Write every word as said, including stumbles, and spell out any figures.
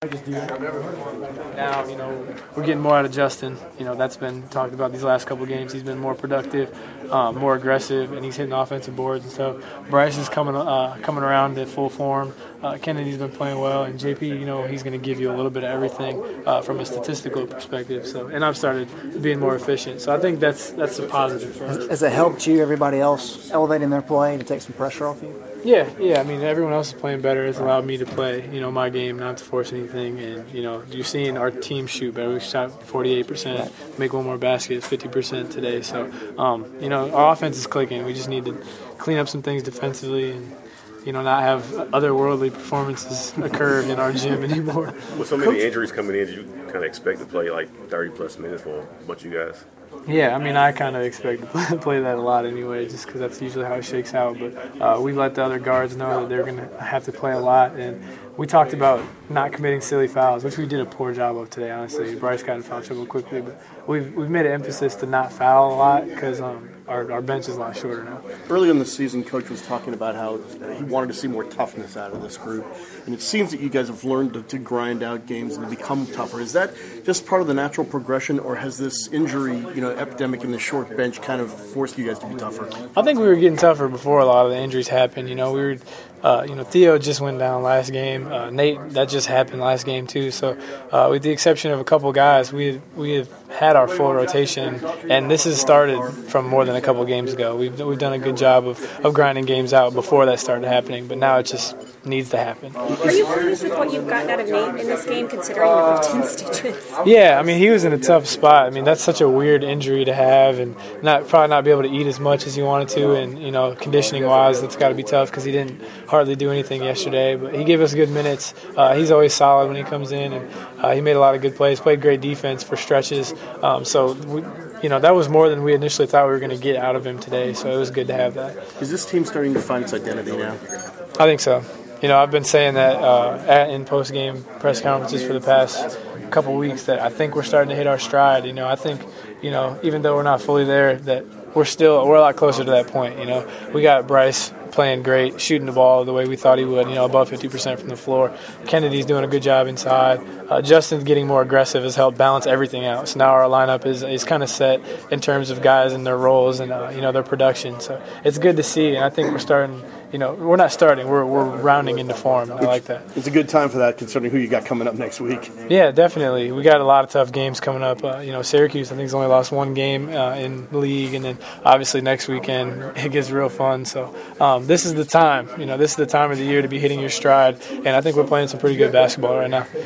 Now, you know, we're getting more out of Justin. You know, that's been talked about these last couple of games. He's been more productive, um, more aggressive, and he's hitting offensive boards and stuff. Bryce is coming uh, coming around at full form. Uh, Kennedy's been playing well, and J P, you know, he's going to give you a little bit of everything uh, from a statistical perspective. So, and I've started being more efficient. So I think that's that's a positive for us. Has it helped you, everybody else, elevating their play to take some pressure off you? Yeah, yeah. I mean, everyone else is playing better. It's allowed me to play, you know, my game, not to force anything. And, you know, you're seeing our team shoot better. We shot forty-eight percent, make one more basket, fifty percent today. So, um, you know, our offense is clicking. We just need to clean up some things defensively and, you know, not have otherworldly performances occur in our gym anymore. With so many injuries coming in, did you kind of expect to play like thirty-plus minutes for a bunch of you guys? Yeah, I mean, I kind of expect to play that a lot anyway, just because that's usually how it shakes out. But uh, we let the other guards know that they're going to have to play a lot. And we talked about not committing silly fouls, which we did a poor job of today, honestly. Bryce got in foul trouble quickly, but we've we've made an emphasis to not foul a lot because um, our, our bench is a lot shorter now. Early in the season, Coach was talking about how he wanted to see more toughness out of this group. And it seems that you guys have learned to, to grind out games and to become tougher. Is that just part of the natural progression, or has this injury, you know, epidemic in the short bench kind of forced you guys to be tougher? I think we were getting tougher before a lot of the injuries happened. You know, we were, uh, you know, Theo just went down last game. Uh, Nate, that just happened last game too. So, uh, with the exception of a couple guys, we we have had our full rotation, and this has started from more than a couple games ago. We've we've done a good job of, of grinding games out before that started happening, but now it just needs to happen. Are you pleased with what you've gotten out of Nate in this game, considering the fifteen stitches? Yeah, I mean, he was in a tough spot. I mean, that's such a weird injury to have, and not probably not be able to eat as much as he wanted to, and, you know, conditioning-wise, that's got to be tough because he didn't hardly do anything yesterday. But he gave us good minutes. Uh, he's always solid when he comes in, and uh, he made a lot of good plays, played great defense for stretches. Um, so, we, you know, that was more than we initially thought we were going to get out of him today, so it was good to have that. Is this team starting to find its identity now? I think so. You know, I've been saying that uh, at, in post-game press conferences for the past couple weeks that I think we're starting to hit our stride. You know, I think, you know, even though we're not fully there, that we're still we're a lot closer to that point. You know, we got Bryce playing great, shooting the ball the way we thought he would, you know, above fifty percent from the floor. Kennedy's doing a good job inside. Uh, Justin's getting more aggressive has helped balance everything out. So now our lineup is is kind of set in terms of guys and their roles and, uh, you know, their production. So it's good to see, and I think we're starting – you know, we're not starting. We're we're rounding into form, and I like that. It's a good time for that, considering who you got coming up next week. Yeah, definitely. We got a lot of tough games coming up. Uh, you know, Syracuse, I think, has only lost one game uh, in the league, and then obviously next weekend it gets real fun. So um, this is the time. You know, this is the time of the year to be hitting your stride, and I think we're playing some pretty good basketball right now.